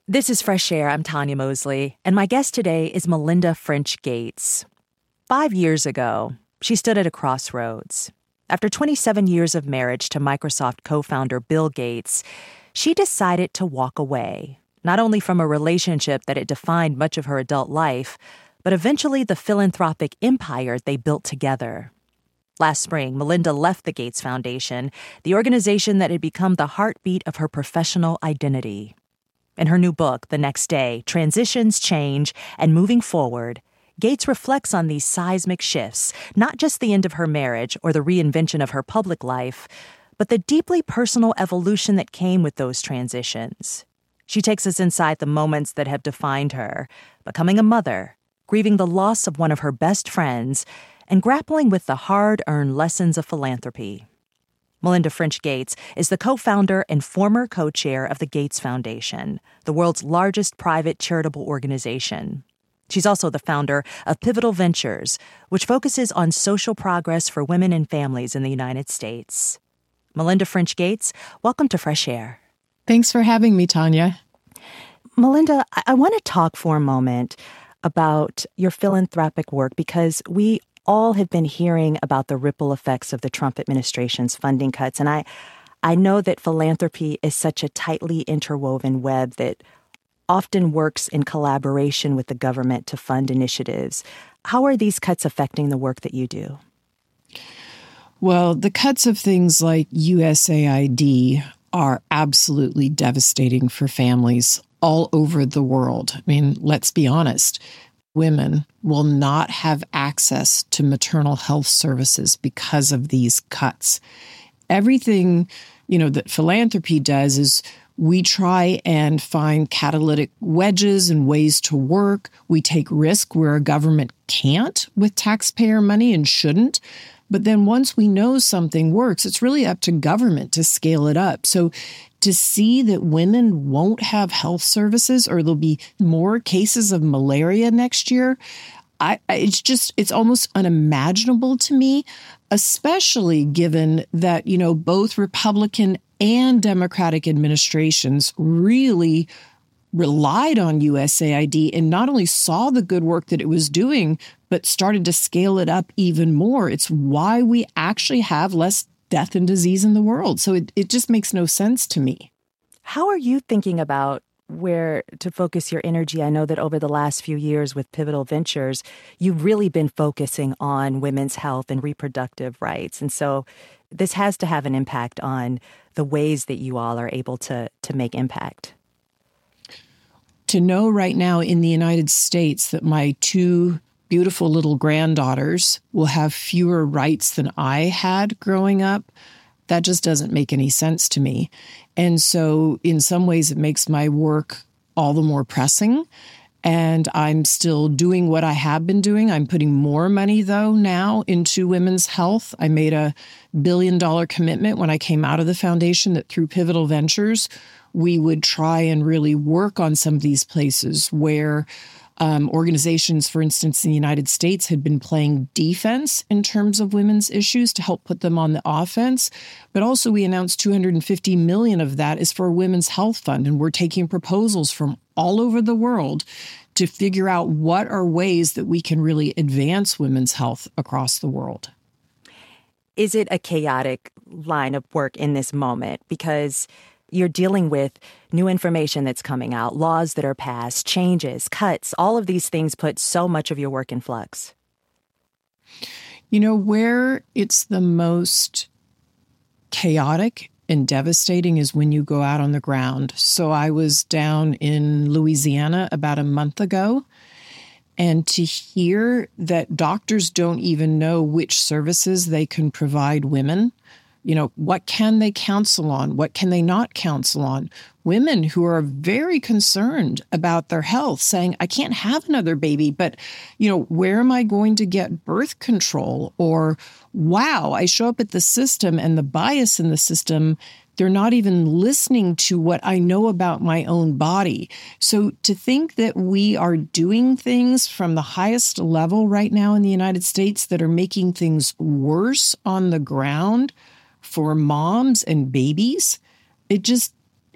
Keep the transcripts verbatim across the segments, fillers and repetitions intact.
This is Fresh Air. I'm Tanya Mosley, and my guest today is Melinda French Gates. Five years ago, she stood at a crossroads. After twenty-seven years of marriage to Microsoft co-founder Bill Gates, she decided to walk away, not only from a relationship that had defined much of her adult life, but eventually the philanthropic empire they built together. Last spring, Melinda left the Gates Foundation, the organization that had become the heartbeat of her professional identity. In her new book, The Next Day, Transitions, Change, and Moving Forward, Gates reflects on these seismic shifts, not just the end of her marriage or the reinvention of her public life, but the deeply personal evolution that came with those transitions. She takes us inside the moments that have defined her, becoming a mother, grieving the loss of one of her best friends, and grappling with the hard-earned lessons of philanthropy. Melinda French Gates is the co-founder and former co-chair of the Gates Foundation, the world's largest private charitable organization. She's also the founder of Pivotal Ventures, which focuses on social progress for women and families in the United States. Melinda French Gates, welcome to Fresh Air. Thanks for having me, Tanya. Melinda, I, I want to talk for a moment about your philanthropic work because we all have been hearing about the ripple effects of the Trump administration's funding cuts. And I, I know that philanthropy is such a tightly interwoven web that often works in collaboration with the government to fund initiatives. How are these cuts affecting the work that you do? Well, the cuts of things like U S A I D are absolutely devastating for families all over the world. I mean, let's be honest. Women will not have access to maternal health services because of these cuts. Everything, you know, that philanthropy does is we try and find catalytic wedges and ways to work. We take risk where a government can't with taxpayer money and shouldn't. But then once we know something works, it's really up to government to scale it up. So to see that women won't have health services or there'll be more cases of malaria next year, I, it's just, it's almost unimaginable to me, especially given that, you know, both Republican and Democratic administrations really relied on U S A I D and not only saw the good work that it was doing, but started to scale it up even more. It's why we actually have less death and disease in the world. So it, it just makes no sense to me. How are you thinking about where to focus your energy? I know that over the last few years with Pivotal Ventures, you've really been focusing on women's health and reproductive rights. And so this has to have an impact on the ways that you all are able to, to make impact. To know right now in the United States that my two beautiful little granddaughters will have fewer rights than I had growing up, that just doesn't make any sense to me. And so in some ways, it makes my work all the more pressing. And I'm still doing what I have been doing. I'm putting more money, though, now into women's health. I made a billion dollar commitment when I came out of the foundation that through Pivotal Ventures, we would try and really work on some of these places where Um, organizations, for instance, in the United States had been playing defense in terms of women's issues to help put them on the offense. But also we announced two hundred fifty million dollars of that is for a women's health fund. And we're taking proposals from all over the world to figure out what are ways that we can really advance women's health across the world. Is it a chaotic line of work in this moment? Because you're dealing with new information that's coming out, laws that are passed, changes, cuts, all of these things put so much of your work in flux. You know, where it's the most chaotic and devastating is when you go out on the ground. So I was down in Louisiana about a month ago, and to hear that doctors don't even know which services they can provide women. You know, what can they counsel on? What can they not counsel on? Women who are very concerned about their health saying, I can't have another baby, but, you know, where am I going to get birth control? Or, wow, I show up at the system and the bias in the system, they're not even listening to what I know about my own body. So to think that we are doing things from the highest level right now in the United States that are making things worse on the ground for moms and babies, it just,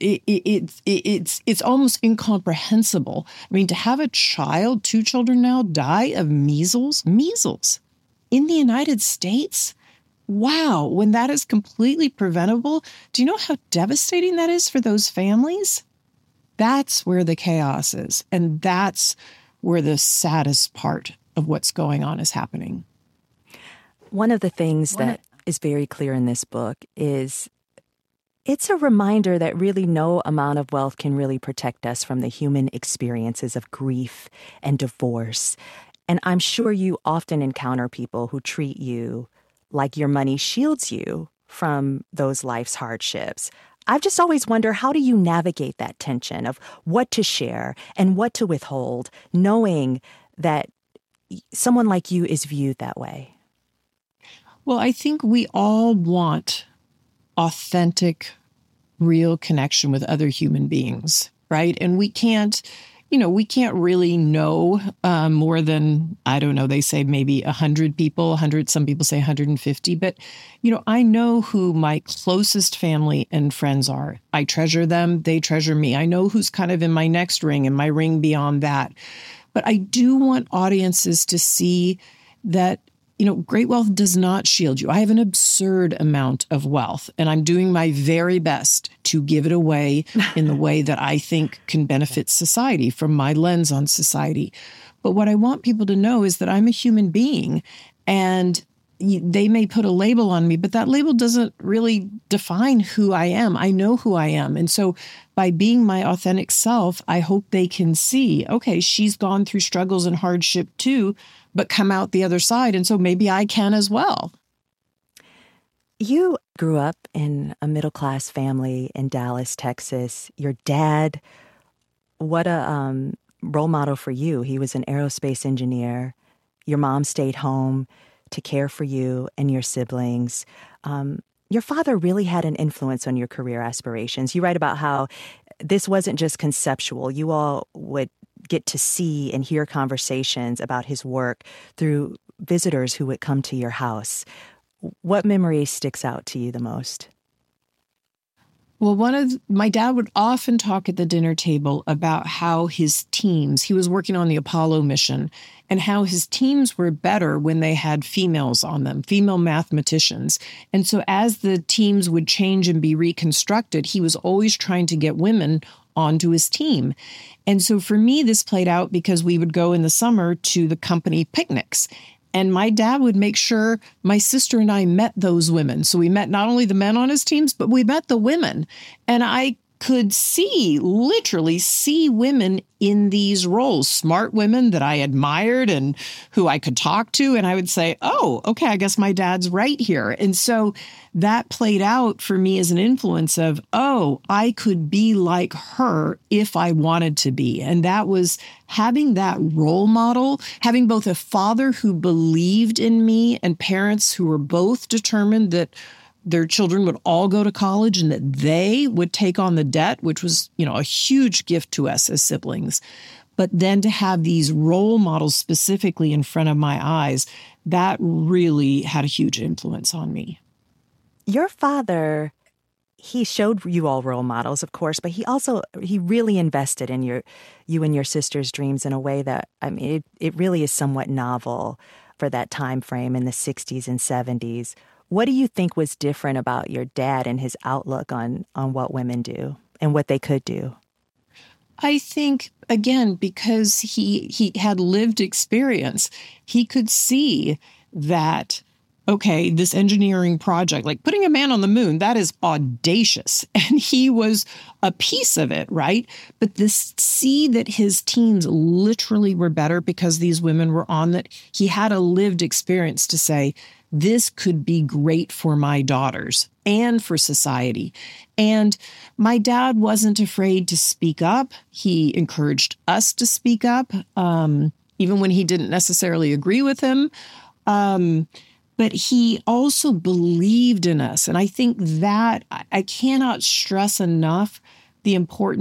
it, it, it, it's it's almost incomprehensible. I mean, to have a child, two children now, die of measles, measles in the United States. Wow, when that is completely preventable, do you know how devastating that is for those families? That's where the chaos is. And that's where the saddest part of what's going on is happening. One of the things that is very clear in this book is it's a reminder that really no amount of wealth can really protect us from the human experiences of grief and divorce. And I'm sure you often encounter people who treat you like your money shields you from those life's hardships. I've just always wondered, how do you navigate that tension of what to share and what to withhold, knowing that someone like you is viewed that way? Well, I think we all want authentic, real connection with other human beings, right? And we can't, you know, we can't really know uh, more than, I don't know, they say maybe one hundred people, one hundred, some people say one hundred fifty. But, you know, I know who my closest family and friends are. I treasure them. They treasure me. I know who's kind of in my next ring and my ring beyond that. But I do want audiences to see that, you know, great wealth does not shield you. I have an absurd amount of wealth, and I'm doing my very best to give it away in the way that I think can benefit society from my lens on society. But what I want people to know is that I'm a human being, and they may put a label on me, but that label doesn't really define who I am. I know who I am. And so by being my authentic self, I hope they can see, okay, she's gone through struggles and hardship too, but come out the other side. And so maybe I can as well. You grew up in a middle-class family in Dallas, Texas. Your dad, what a um, role model for you. He was an aerospace engineer. Your mom stayed home to care for you and your siblings. Um, your father really had an influence on your career aspirations. You write about how this wasn't just conceptual. You all would get to see and hear conversations about his work through visitors who would come to your house. What memory sticks out to you the most? Well, one of my dad would often talk at the dinner table about how his teams, he was working on the Apollo mission, and how his teams were better when they had females on them, female mathematicians. And so as the teams would change and be reconstructed, he was always trying to get women onto his team. And so for me, this played out because we would go in the summer to the company picnics. And my dad would make sure my sister and I met those women. So we met not only the men on his teams, but we met the women. And I could see, literally see women in these roles, smart women that I admired and who I could talk to. And I would say, oh, okay, I guess my dad's right here. And so that played out for me as an influence of, oh, I could be like her if I wanted to be. And that was having that role model, having both a father who believed in me and parents who were both determined that their children would all go to college and that they would take on the debt, which was, you know, a huge gift to us as siblings. But then to have these role models specifically in front of my eyes, that really had a huge influence on me. Your father, he showed you all role models, of course, but he also, he really invested in your, you and your sister's dreams in a way that, I mean, it, it really is somewhat novel for that time frame in the sixties and seventies. What do you think was different about your dad and his outlook on, on what women do and what they could do? I think, again, because he he had lived experience, he could see that, okay, this engineering project, like putting a man on the moon, that is audacious. And he was a piece of it, right? But this see that his teams literally were better because these women were on that, he had a lived experience to say, this could be great for my daughters and for society. And my dad wasn't afraid to speak up. He encouraged us to speak up, um, even when he didn't necessarily agree with him. Um, but he also believed in us. And I think that I cannot stress enough the importance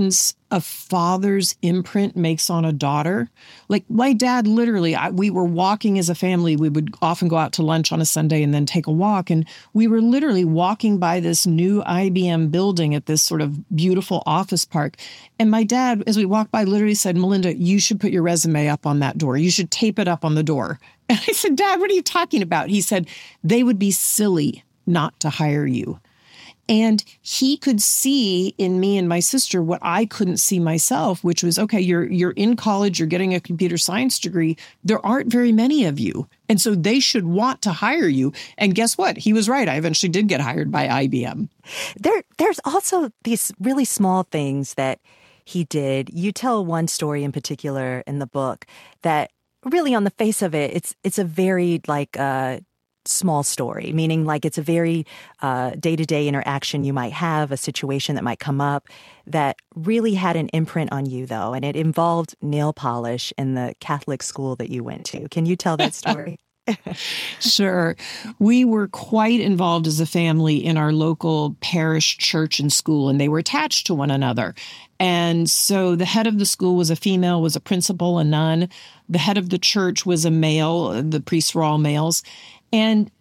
a father's imprint makes on a daughter. Like my dad, literally, I, we were walking as a family. We would often go out to lunch on a Sunday and then take a walk. And we were literally walking by this new I B M building at this sort of beautiful office park. And my dad, as we walked by, literally said, Melinda, you should put your resume up on that door. You should tape it up on the door. And I said, Dad, what are you talking about? He said, they would be silly not to hire you. And he could see in me and my sister what I couldn't see myself, which was, okay, you're you're in college, you're getting a computer science degree. There aren't very many of you. And so they should want to hire you. And guess what? He was right. I eventually did get hired by I B M. There, there's also these really small things that he did. You tell one story in particular in the book that really on the face of it, it's it's a very like uh small story, meaning like it's a very uh, day-to-day interaction you might have, a situation that might come up that really had an imprint on you, though, and it involved nail polish in the Catholic school that you went to. Can you tell that story? Sure. We were quite involved as a family in our local parish church and school, and they were attached to one another. And so the head of the school was a female, was a principal, a nun. The head of the church was a male. The priests were all males. And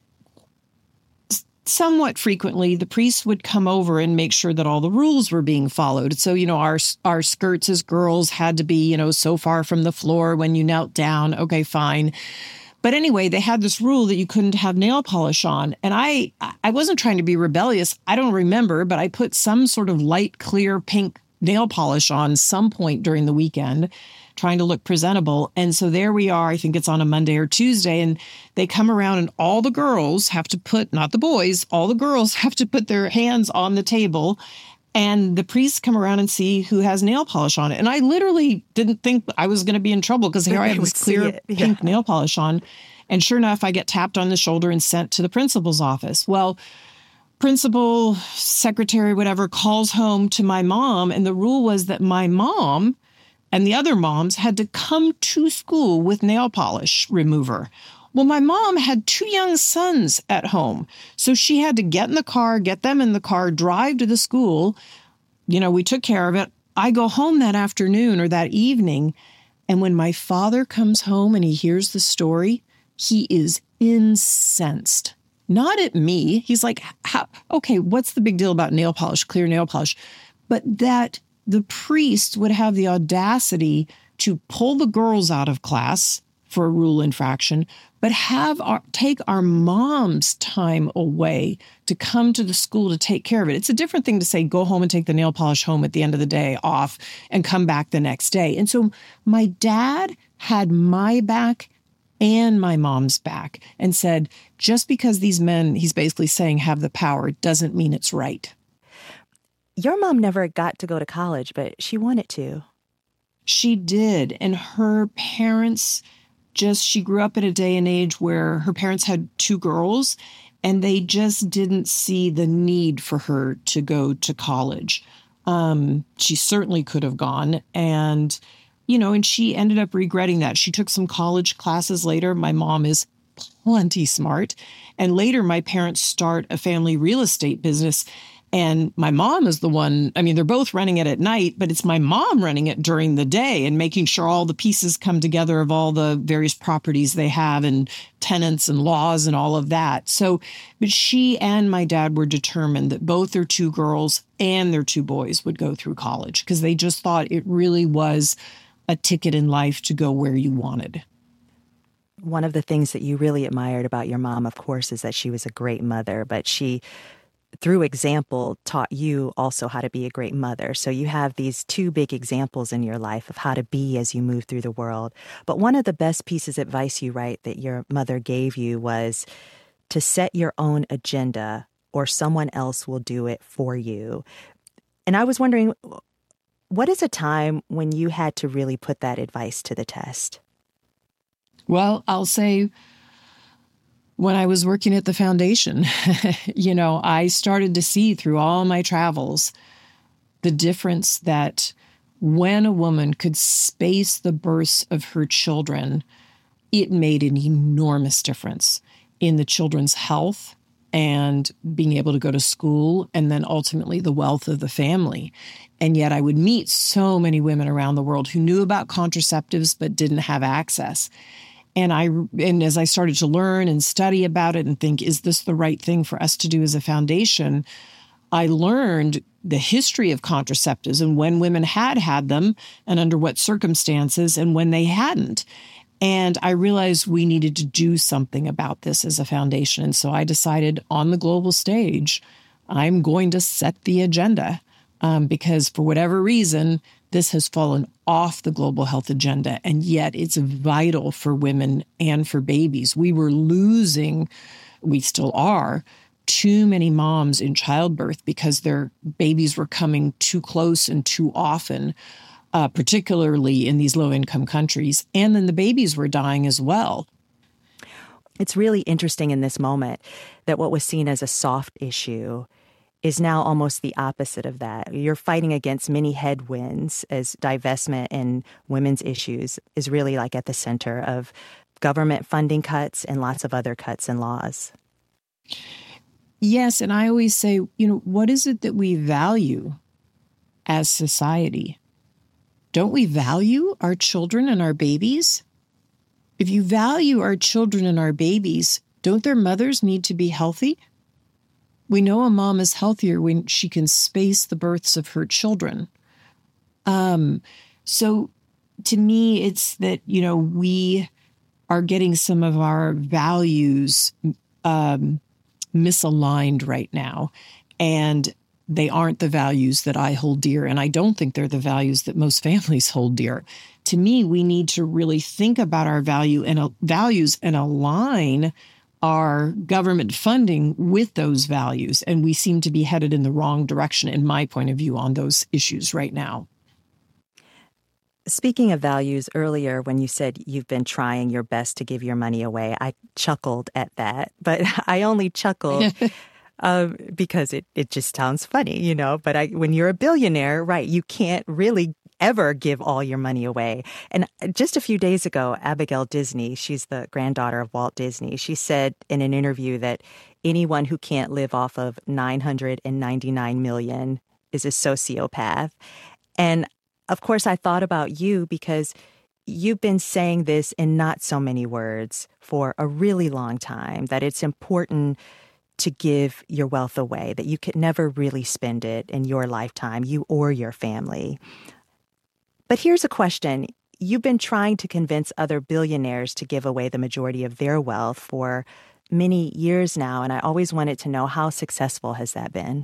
somewhat frequently, the priests would come over and make sure that all the rules were being followed. So, you know, our our skirts as girls had to be, you know, so far from the floor when you knelt down. Okay, fine. But anyway, they had this rule that you couldn't have nail polish on. And I I wasn't trying to be rebellious. I don't remember, but I put some sort of light, clear pink nail polish on some point during the weekend, trying to look presentable. And so there we are, I think it's on a Monday or Tuesday, and they come around and all the girls have to put, not the boys, all the girls have to put their hands on the table. And the priests come around and see who has nail polish on it. And I literally didn't think I was going to be in trouble because here I have this clear yeah. pink nail polish on. And sure enough, I get tapped on the shoulder and sent to the principal's office. Well, principal, secretary, whatever, calls home to my mom. And the rule was that my mom and the other moms had to come to school with nail polish remover. Well, my mom had two young sons at home, so she had to get in the car, get them in the car, drive to the school. You know, we took care of it. I go home that afternoon or that evening, and when my father comes home and he hears the story, he is incensed. Not at me. He's like, How, okay, what's the big deal about nail polish, clear nail polish? But that the priest would have the audacity to pull the girls out of class for a rule infraction, but have our, take our mom's time away to come to the school to take care of it. It's a different thing to say, go home and take the nail polish home at the end of the day off and come back the next day. And so my dad had my back and my mom's back and said, just because these men, he's basically saying, have the power doesn't mean it's right. Your mom never got to go to college, but she wanted to. She did. And her parents just, she grew up in a day and age where her parents had two girls and they just didn't see the need for her to go to college. Um, she certainly could have gone. And, you know, and she ended up regretting that. She took some college classes later. My mom is plenty smart. And later, my parents start a family real estate business. And my mom is the one, I mean, they're both running it at night, but it's my mom running it during the day and making sure all the pieces come together of all the various properties they have and tenants and laws and all of that. So, but she and my dad were determined that both their two girls and their two boys would go through college because they just thought it really was a ticket in life to go where you wanted. One of the things that you really admired about your mom, of course, is that she was a great mother, but she, through example, taught you also how to be a great mother. So you have these two big examples in your life of how to be as you move through the world. But one of the best pieces of advice you write that your mother gave you was to set your own agenda or someone else will do it for you. And I was wondering, what is a time when you had to really put that advice to the test? Well, I'll say when I was working at the foundation, you know, I started to see through all my travels the difference that when a woman could space the births of her children, it made an enormous difference in the children's health, and being able to go to school, and then ultimately the wealth of the family. And yet I would meet so many women around the world who knew about contraceptives but didn't have access. And I, and as I started to learn and study about it and think, is this the right thing for us to do as a foundation? I learned the history of contraceptives and when women had had them and under what circumstances and when they hadn't. And I realized we needed to do something about this as a foundation. And so I decided on the global stage, I'm going to set the agenda um, because for whatever reason, this has fallen off the global health agenda. And yet it's vital for women and for babies. We were losing, we still are, too many moms in childbirth because their babies were coming too close and too often, uh, particularly in these low-income countries. And then the babies were dying as well. It's really interesting in this moment that what was seen as a soft issue is now almost the opposite of that. You're fighting against many headwinds as divestment and women's issues is really like at the center of government funding cuts and lots of other cuts and laws. Yes, and I always say, you know, what is it that we value as society? Don't we value our children and our babies? If you value our children and our babies, don't their mothers need to be healthy? We know a mom is healthier when she can space the births of her children. Um, so to me, it's that, you know, we are getting some of our values um misaligned right now, and they aren't the values that I hold dear, and I don't think they're the values that most families hold dear. To me, we need to really think about our value and uh, values and align our government funding with those values, and we seem to be headed in the wrong direction, in my point of view, on those issues right now. Speaking of values, earlier when you said you've been trying your best to give your money away, I chuckled at that. But I only chuckled um, because it, it just sounds funny, you know. But I, when you're a billionaire, right, you can't really ever give all your money away. And just a few days ago, Abigail Disney, she's the granddaughter of Walt Disney, she said in an interview that anyone who can't live off of nine hundred ninety-nine million dollars is a sociopath. And of course, I thought about you because you've been saying this in not so many words for a really long time, that it's important to give your wealth away, that you could never really spend it in your lifetime, you or your family. But here's a question. You've been trying to convince other billionaires to give away the majority of their wealth for many years now, and I always wanted to know, how successful has that been?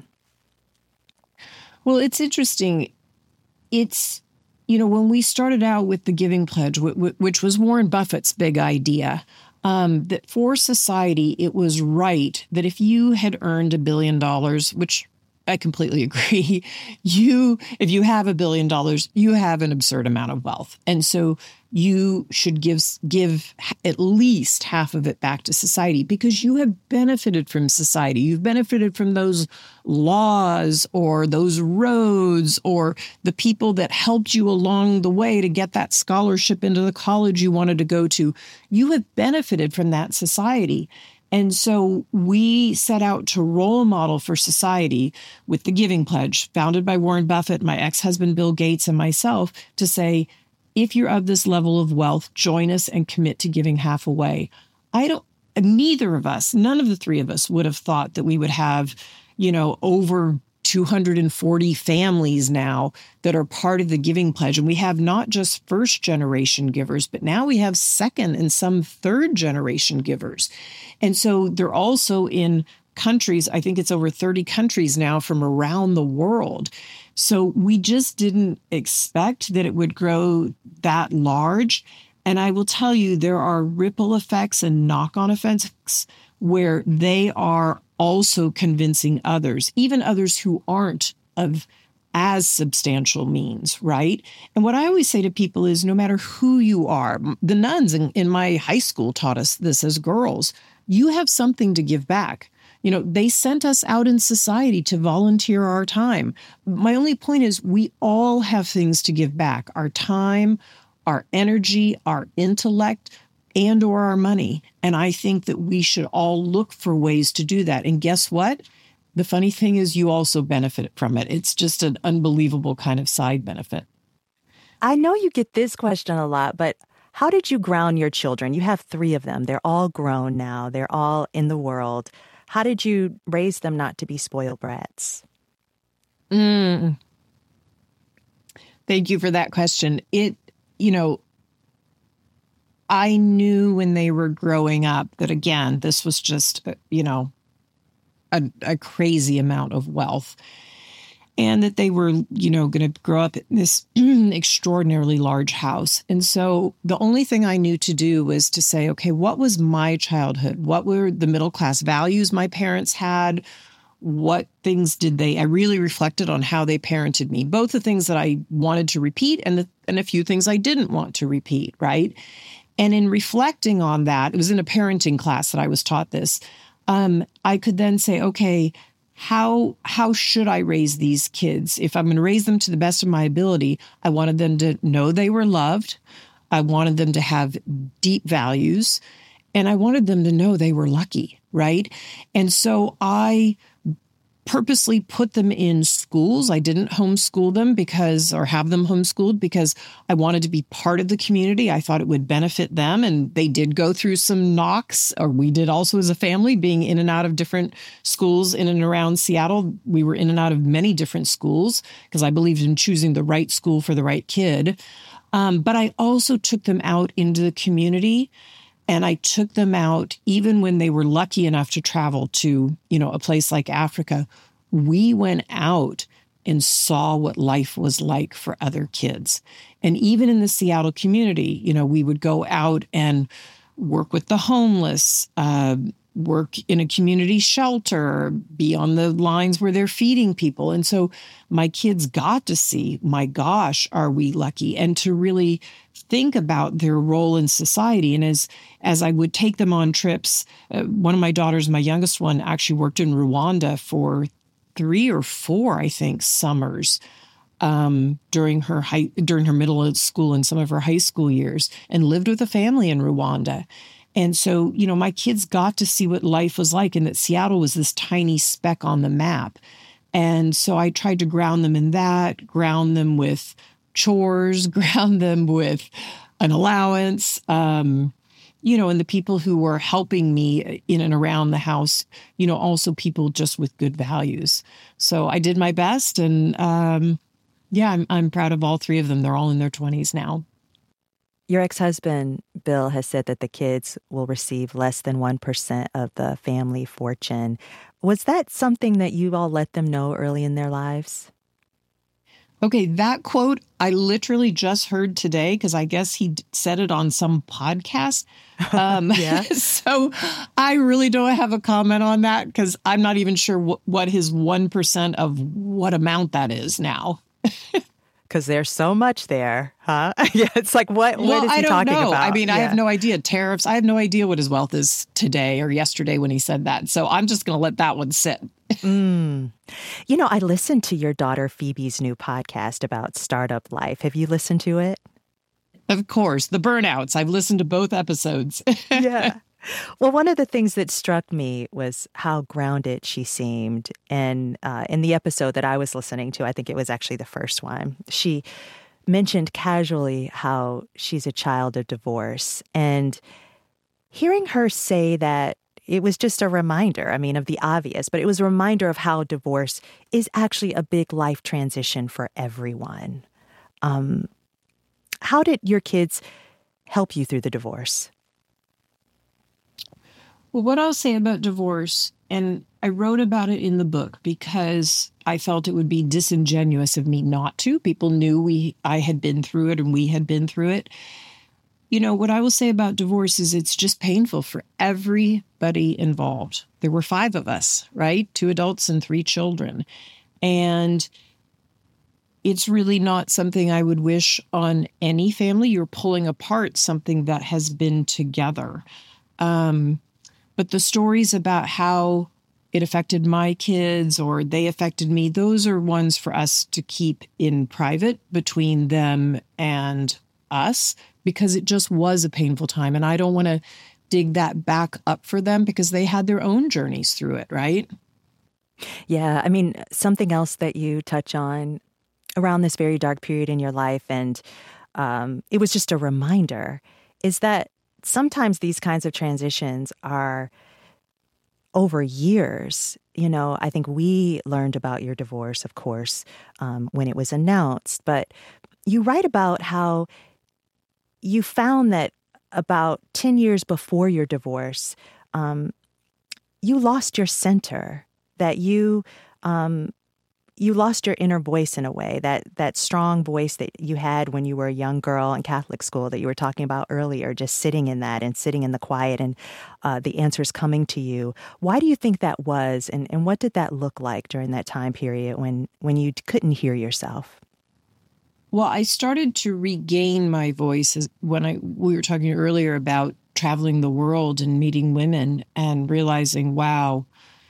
Well, it's interesting. It's, you know, when we started out with the Giving Pledge, which was Warren Buffett's big idea, um, that for society, it was right that if you had earned a billion dollars, which I completely agree, you, if you have a billion dollars, you have an absurd amount of wealth. And so you should give, give at least half of it back to society because you have benefited from society. You've benefited from those laws or those roads or the people that helped you along the way to get that scholarship into the college you wanted to go to. You have benefited from that society. And so we set out to role model for society with the Giving Pledge, founded by Warren Buffett, my ex-husband Bill Gates, and myself, to say, if you're of this level of wealth, join us and commit to giving half away. I don't, neither of us, none of the three of us would have thought that we would have, you know, over two hundred forty families now that are part of the Giving Pledge. And we have not just first generation givers, but now we have second and some third generation givers. And so they're also in countries, I think it's over thirty countries now from around the world. So we just didn't expect that it would grow that large. And I will tell you, there are ripple effects and knock-on effects where they are also convincing others, even others who aren't of as substantial means, right? And what I always say to people is, no matter who you are, the nuns in, in my high school taught us this as girls, you have something to give back. You know, they sent us out in society to volunteer our time. My only point is we all have things to give back, our time, our energy, our intellect. and or our money. And I think that we should all look for ways to do that. And guess what? The funny thing is you also benefit from it. It's just an unbelievable kind of side benefit. I know you get this question a lot, but how did you ground your children? You have three of them. They're all grown now. They're all in the world. How did you raise them not to be spoiled brats? Mm. Thank you for that question. It, you know, I knew when they were growing up that, again, this was just, you know, a, a crazy amount of wealth. And that they were, you know, going to grow up in this extraordinarily large house. And so the only thing I knew to do was to say, okay, what was my childhood? What were the middle class values my parents had? What things did they, I really reflected on how they parented me, both the things that I wanted to repeat and, the, and a few things I didn't want to repeat, right? And in reflecting on that, it was in a parenting class that I was taught this, um, I could then say, okay, How how should I raise these kids? If I'm going to raise them to the best of my ability, I wanted them to know they were loved. I wanted them to have deep values. And I wanted them to know they were lucky, right? And so I purposely put them in schools. I didn't homeschool them because, or have them homeschooled because I wanted to be part of the community. I thought it would benefit them. And they did go through some knocks, or we did also as a family, being in and out of different schools in and around Seattle. We were in and out of many different schools because I believed in choosing the right school for the right kid. Um, but I also took them out into the community. And I took them out even when they were lucky enough to travel to, you know, a place like Africa. We went out and saw what life was like for other kids. And even in the Seattle community, you know, we would go out and work with the homeless, uh, work in a community shelter, be on the lines where they're feeding people. And so my kids got to see, my gosh, are we lucky? And to really think about their role in society. And as as I would take them on trips, uh, one of my daughters, my youngest one, actually worked in Rwanda for three or four, I think, summers um, during her high, during her middle school and some of her high school years, and lived with a family in Rwanda. And so, you know, my kids got to see what life was like, and that Seattle was this tiny speck on the map. And so I tried to ground them in that, ground them with chores, ground them with an allowance, um, you know, and the people who were helping me in and around the house, you know, also people just with good values. So I did my best. And um, yeah, I'm, I'm proud of all three of them. They're all in their twenties now. Your ex-husband, Bill, has said that the kids will receive less than one percent of the family fortune. Was that something that you all let them know early in their lives? Okay, that quote I literally just heard today because I guess he said it on some podcast. Um, yeah. So I really don't have a comment on that because I'm not even sure wh- what his one percent of what amount that is now. Because there's so much there, huh? Yeah, it's like, what, well, what is he I don't talking know. about? I mean, yeah. I have no idea. Tariffs. I have no idea what his wealth is today or yesterday when he said that. So I'm just going to let that one sit. mm. You know, I listened to your daughter Phoebe's new podcast about startup life. Have you listened to it? Of course. The Burnouts. I've listened to both episodes. Yeah. Well, one of the things that struck me was how grounded she seemed. And uh, in the episode that I was listening to, I think it was actually the first one, she mentioned casually how she's a child of divorce. And hearing her say that, it was just a reminder, I mean, of the obvious, but it was a reminder of how divorce is actually a big life transition for everyone. Um, how did your kids help you through the divorce? Well, what I'll say about divorce, and I wrote about it in the book because I felt it would be disingenuous of me not to. People knew we I had been through it and we had been through it. You know, what I will say about divorce is it's just painful for everybody involved. There were five of us, right? Two adults and three children. And it's really not something I would wish on any family. You're pulling apart something that has been together. Um, but the stories about how it affected my kids or they affected me, those are ones for us to keep in private between them and us. because it just was a painful time. And I don't want to dig that back up for them because they had their own journeys through it, right? Yeah. I mean, something else that you touch on around this very dark period in your life, and um, it was just a reminder, is that sometimes these kinds of transitions are over years. You know, I think we learned about your divorce, of course, um, when it was announced, but you write about how you found that about ten years before your divorce, um, you lost your center, that you um, you lost your inner voice in a way, that that strong voice that you had when you were a young girl in Catholic school that you were talking about earlier, just sitting in that and sitting in the quiet and uh, the answers coming to you. Why do you think that was, and, and what did that look like during that time period when, when you couldn't hear yourself? Well, I started to regain my voice as, when I we were talking earlier about traveling the world and meeting women and realizing, wow,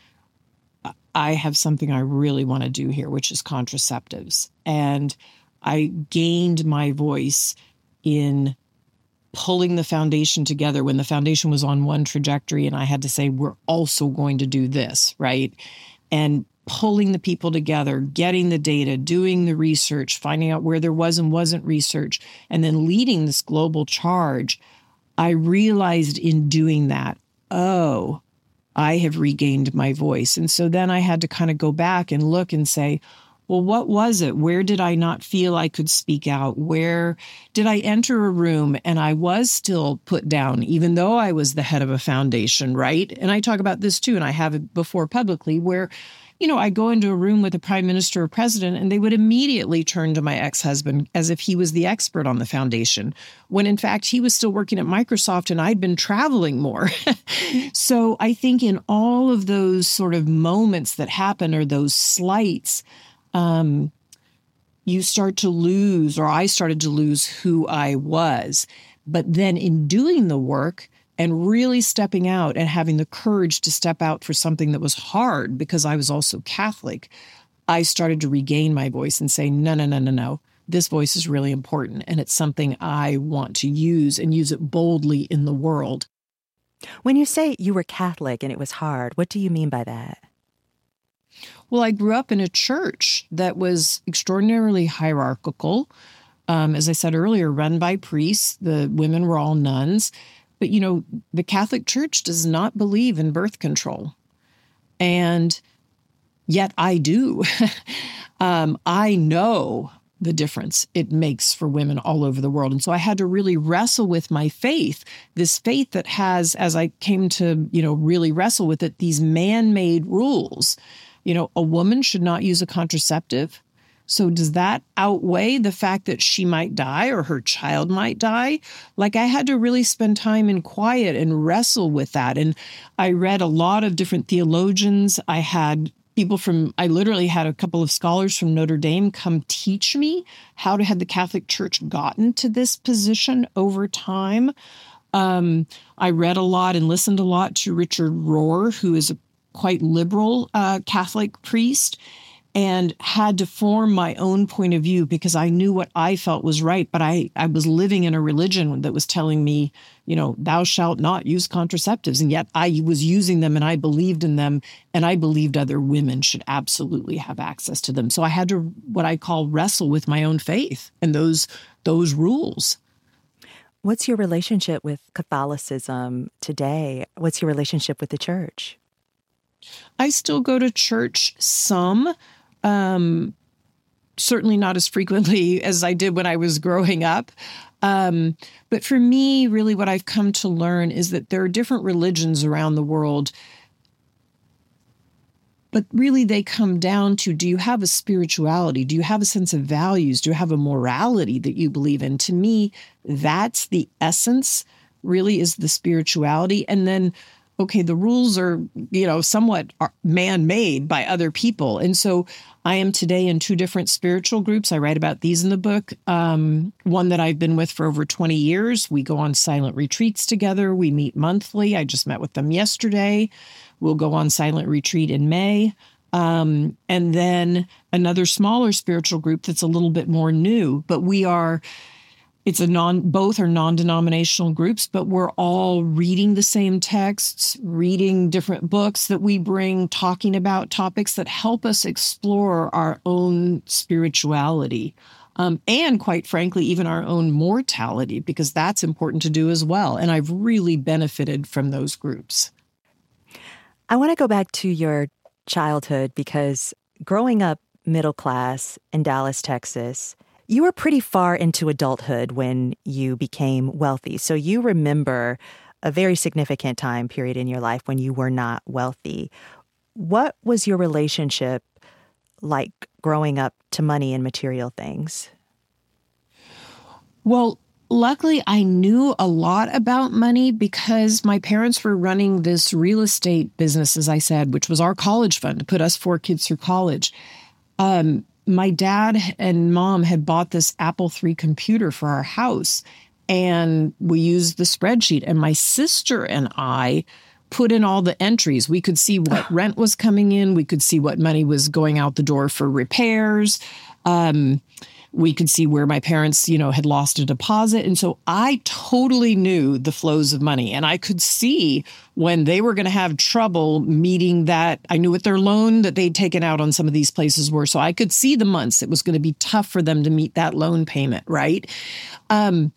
I have something I really want to do here, which is contraceptives. And I gained my voice in pulling the foundation together when the foundation was on one trajectory and I had to say, we're also going to do this, right? And pulling the people together, getting the data, doing the research, finding out where there was and wasn't research, and then leading this global charge. I realized in doing that, oh, I have regained my voice. And so then I had to kind of go back and look and say, well, what was it? Where did I not feel I could speak out? Where did I enter a room and I was still put down, even though I was the head of a foundation, right? And I talk about this too, and I have it before publicly, where, you know, I go into a room with a prime minister or president and they would immediately turn to my ex-husband as if he was the expert on the foundation, when in fact he was still working at Microsoft and I'd been traveling more. So I think in all of those sort of moments that happen, or those slights, um, you start to lose, or I started to lose who I was. But then in doing the work, and really stepping out and having the courage to step out for something that was hard because I was also Catholic, I started to regain my voice and say, no, no, no, no, no. This voice is really important. And it's something I want to use and use it boldly in the world. When you say you were Catholic and it was hard, what do you mean by that? Well, I grew up in a church that was extraordinarily hierarchical. Um, as I said earlier, run by priests. The women were all nuns. But, you know, the Catholic Church does not believe in birth control. And yet I do. um, I know the difference it makes for women all over the world. And so I had to really wrestle with my faith, this faith that has, as I came to, you know, really wrestle with it, these man-made rules. You know, a woman should not use a contraceptive. So does that outweigh the fact that she might die or her child might die? Like, I had to really spend time in quiet and wrestle with that. And I read a lot of different theologians. I had people from, I literally had a couple of scholars from Notre Dame come teach me how to had the Catholic Church gotten to this position over time. Um, I read a lot and listened a lot to Richard Rohr, who is a quite liberal uh, Catholic priest, and had to form my own point of view because I knew what I felt was right. But I, I was living in a religion that was telling me, you know, thou shalt not use contraceptives. And yet I was using them and I believed in them. And I believed other women should absolutely have access to them. So I had to, what I call, wrestle with my own faith and those, those rules. What's your relationship with Catholicism today? What's your relationship with the church? I still go to church some. Um, certainly not as frequently as I did when I was growing up. Um, but for me, really what I've come to learn is that there are different religions around the world. But really they come down to, do you have a spirituality? Do you have a sense of values? Do you have a morality that you believe in? To me, that's the essence, really, is the spirituality. And then okay, the rules are, you know, somewhat man-made by other people. And so I am today in two different spiritual groups. I write about these in the book. Um, one that I've been with for over twenty years. We go on silent retreats together. We meet monthly. I just met with them yesterday. We'll go on silent retreat in May. Um, and then another smaller spiritual group that's a little bit more new. But we are It's a non, both are non-denominational groups, but we're all reading the same texts, reading different books that we bring, talking about topics that help us explore our own spirituality. Um, and quite frankly, even our own mortality, because that's important to do as well. And I've really benefited from those groups. I want to go back to your childhood because growing up middle class in Dallas, Texas, you were pretty far into adulthood when you became wealthy. So you remember a very significant time period in your life when you were not wealthy. What was your relationship like growing up to money and material things? Well, luckily, I knew a lot about money because my parents were running this real estate business, as I said, which was our college fund to put us four kids through college. Um, my dad and mom had bought this Apple three computer for our house, and we used the spreadsheet. And my sister and I put in all the entries. We could see what rent was coming in. We could see what money was going out the door for repairs. Um, we could see where my parents, you know, had lost a deposit. And so I totally knew the flows of money. And I could see when they were going to have trouble meeting that. I knew what their loan that they'd taken out on some of these places were. So I could see the months it was going to be tough for them to meet that loan payment, right? Um,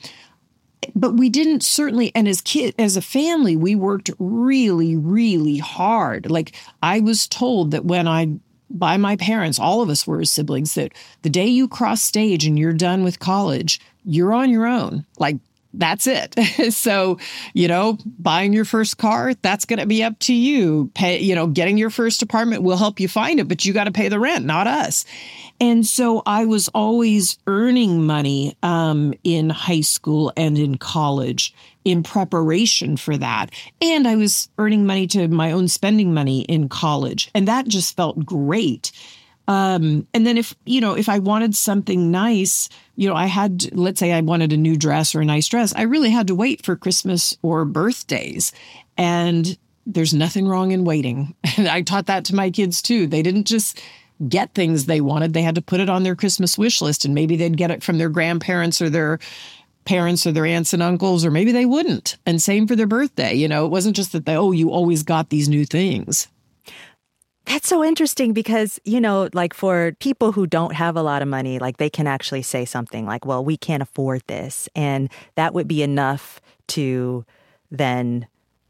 but we didn't certainly, and as kid, as a family, we worked really, really hard. Like I was told that when I by my parents, all of us were as siblings, that the day you cross stage and you're done with college, you're on your own. Like, that's it. So, you know, buying your first car, that's going to be up to you. Pay, you know, getting your first apartment will help you find it, but you got to pay the rent, not us. And so I was always earning money um, in high school and in college in preparation for that. And I was earning money to my own spending money in college. And that just felt great. Um, and then if, you know, if I wanted something nice, you know, I had, to, let's say I wanted a new dress or a nice dress, I really had to wait for Christmas or birthdays. And there's nothing wrong in waiting. And I taught that to my kids too. They didn't just get things they wanted. They had to put it on their Christmas wish list, and maybe they'd get it from their grandparents or their parents or their aunts and uncles, or maybe they wouldn't. And same for their birthday. You know, it wasn't just that they, oh, you always got these new things. That's so interesting because, you know, like for people who don't have a lot of money, like they can actually say something like, well, we can't afford this. And that would be enough to then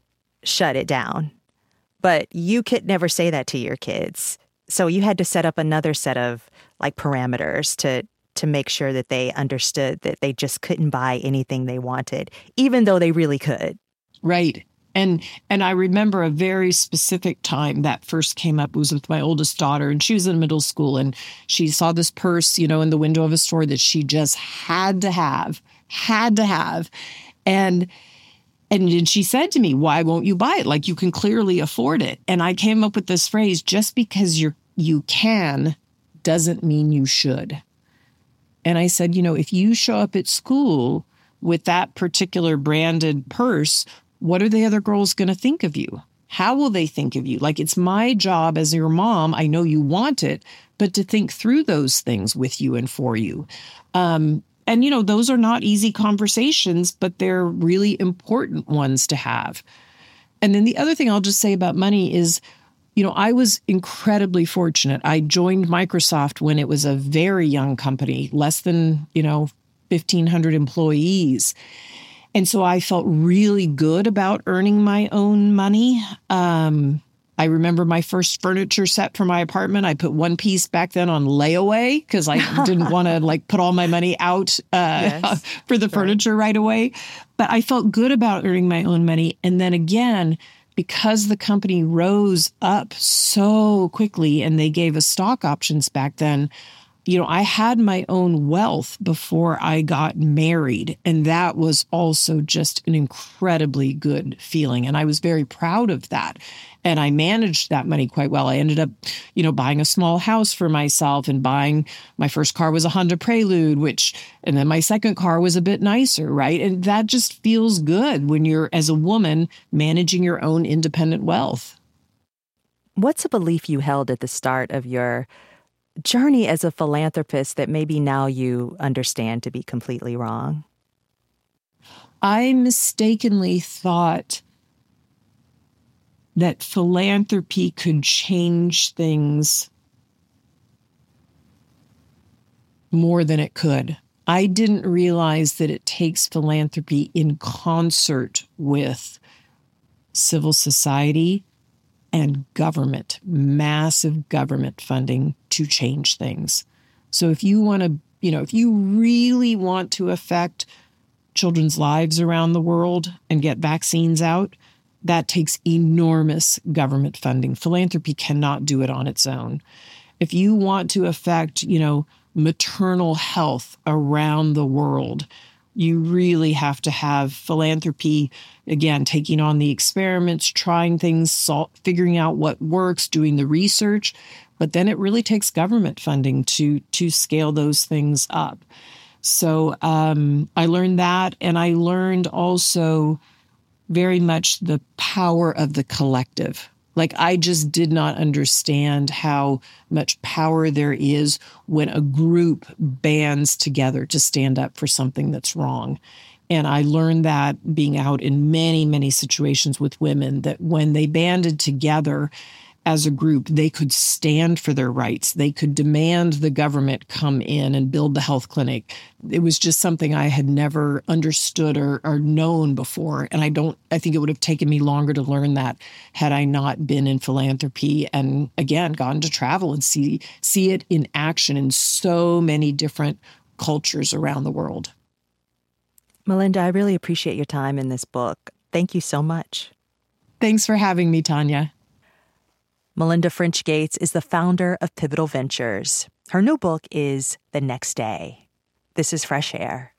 shut it down. But you could never say that to your kids. So you had to set up another set of like parameters to to make sure that they understood that they just couldn't buy anything they wanted, even though they really could. Right. And and I remember a very specific time that first came up. It was with my oldest daughter, and she was in middle school, and she saw this purse, you know, in the window of a store that she just had to have, had to have. And and she said to me, why won't you buy it? Like, you can clearly afford it. And I came up with this phrase, just because you're you can doesn't mean you should. And I said, you know, if you show up at school with that particular branded purse, what are the other girls going to think of you? How will they think of you? Like, it's my job as your mom. I know you want it, but to think through those things with you and for you. Um, and, you know, those are not easy conversations, but they're really important ones to have. And then the other thing I'll just say about money is, you know, I was incredibly fortunate. I joined Microsoft when it was a very young company, less than, you know, fifteen hundred employees. And so I felt really good about earning my own money. Um, I remember my first furniture set for my apartment. I put one piece back then on layaway because I didn't want to like put all my money out uh, yes, for the furniture right. right away. But I felt good about earning my own money. And then again, because the company rose up so quickly and they gave us stock options back then, you know, I had my own wealth before I got married. And that was also just an incredibly good feeling. And I was very proud of that. And I managed that money quite well. I ended up, you know, buying a small house for myself and buying, my first car was a Honda Prelude, which, and then my second car was a bit nicer, right? And that just feels good when you're, as a woman, managing your own independent wealth. What's a belief you held at the start of your journey as a philanthropist that maybe now you understand to be completely wrong? I mistakenly thought that philanthropy could change things more than it could. I didn't realize that it takes philanthropy in concert with civil society and government, massive government funding to change things. So if you want to, you know, if you really want to affect children's lives around the world and get vaccines out, that takes enormous government funding. Philanthropy cannot do it on its own. If you want to affect, you know, maternal health around the world, you really have to have philanthropy, again, taking on the experiments, trying things, sol- figuring out what works, doing the research. But then it really takes government funding to, to scale those things up. So um, I learned that. And I learned also very much the power of the collective. Like, I just did not understand how much power there is when a group bands together to stand up for something that's wrong. And I learned that being out in many, many situations with women, that when they banded together as a group, they could stand for their rights. They could demand the government come in and build the health clinic. It was just something I had never understood or, or known before. And I don't, I think it would have taken me longer to learn that had I not been in philanthropy and, again, gotten to travel and see, see it in action in so many different cultures around the world. Melinda, I really appreciate your time in this book. Thank you so much. Thanks for having me, Tanya. Melinda French Gates is the founder of Pivotal Ventures. Her new book is The Next Day. This is Fresh Air.